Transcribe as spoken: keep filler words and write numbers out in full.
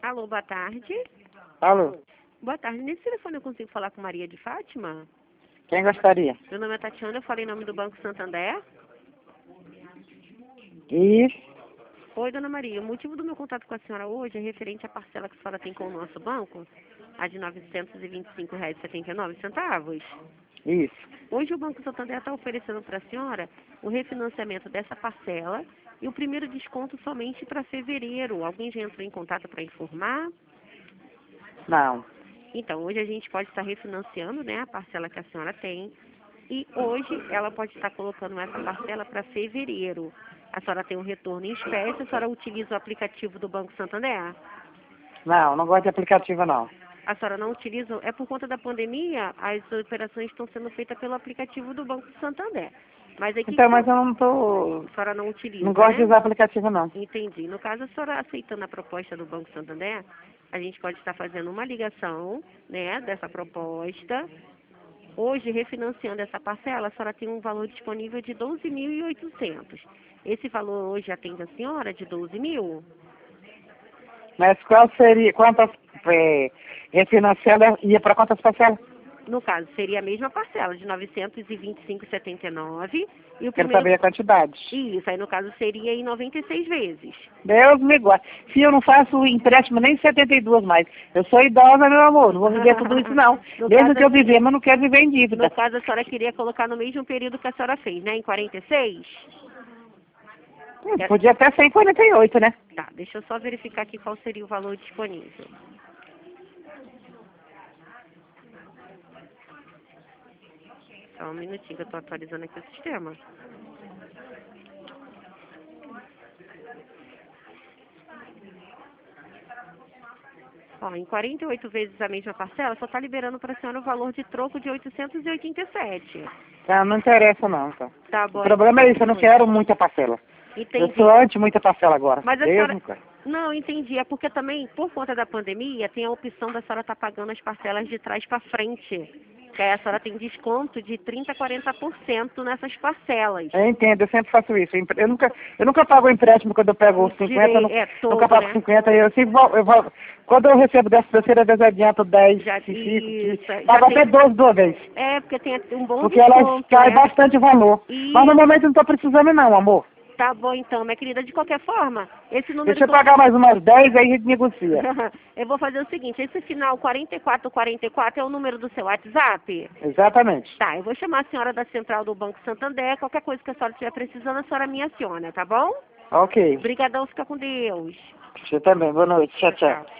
Alô, boa tarde. Alô, Boa tarde. Nesse telefone eu consigo falar com Maria de Fátima? quem gostaria? Meu nome é Tatiana, eu falei em nome do Banco Santander. E Oi, dona Maria. O motivo do meu contato com a senhora hoje é referente à parcela que a senhora tem com o nosso banco, a de novecentos e vinte e cinco reais e setenta e nove centavos. isso. Hoje o Banco Santander está oferecendo para a senhora o refinanciamento dessa parcela e o primeiro desconto somente para fevereiro. Alguém já entrou em contato para informar? Não. Então, hoje a gente pode estar refinanciando, né, a parcela que a senhora tem. E hoje ela pode estar colocando essa parcela para fevereiro. A senhora tem um retorno em espécie, a senhora utiliza o aplicativo do Banco Santander? Não, não gosto de aplicativo não. A senhora não utiliza, é por conta da pandemia, as operações estão sendo feitas pelo aplicativo do Banco Santander. Mas aqui Então, mas eu não tô. a senhora não utiliza, Não gosto né? de usar aplicativo não. Entendi. No caso, a senhora aceitando a proposta do Banco Santander, a gente pode estar fazendo uma ligação, né, dessa proposta. Hoje, refinanciando essa parcela, a senhora tem um valor disponível de doze mil e oitocentos. Esse valor hoje atende a senhora de doze mil? Mas qual seria, quantas, é, refinanciando ia para quantas parcelas? No caso, seria a mesma parcela de novecentos e vinte e cinco reais e setenta e nove centavos. E o Quero primeiro... saber a quantidade. Isso, aí no caso seria em noventa e seis vezes. Deus me guarde. Se eu não faço empréstimo nem setenta e duas mais. Eu sou idosa, meu amor. Não vou viver tudo isso não. No Mesmo caso, que eu viver, mas não quero viver em No dívida. caso, a senhora queria colocar no mesmo período que a senhora fez, né? Em quarenta e seis? Hum, Podia até ser em quarenta e oito, né? Tá, deixa eu só verificar aqui qual seria o valor disponível. Só um minutinho que eu tô atualizando aqui o sistema. Ó, em quarenta e oito vezes a mesma parcela, só tá liberando para a senhora o valor de troco de oitocentos e oitenta e sete. Tá, não interessa não, tá. Tá O bom. problema é isso, eu não Então. quero muita parcela. Eu Entendi. sou anti muita parcela agora. Mas a Deus senhora... me guarde. Não, entendi. É porque também, por conta da pandemia, tem a opção da senhora estar pagando as parcelas de trás para frente. Que aí a senhora tem desconto de trinta a quarenta por cento nessas parcelas. Eu entendo, eu sempre faço isso. Eu nunca, eu nunca pago o empréstimo quando eu pego os cinquenta, eu Direi- nu- é, todo, nunca pago né? cinquenta, eu sempre vou, eu vou, quando eu recebo dessa terceira vez adianto dez, Já, cinco, isso, quinze, já pago tem- até doze de uma vez. É, porque tem um bom Porque elas desconto, caem né? bastante valor. Mas no Isso. momento eu não estou precisando não, amor. Tá bom então, minha querida. De qualquer forma, esse número Deixa eu que eu... pagar mais umas dez, aí a gente negocia. eu vou fazer o seguinte, esse final quarenta e quatro quarenta e quatro é o número do seu WhatsApp? Exatamente. Tá, eu vou chamar a senhora da central do Banco Santander. Qualquer coisa que a senhora estiver precisando, a senhora me aciona, tá bom? Ok. Obrigadão, fica com Deus. Você também. Boa noite. Tchau, tchau.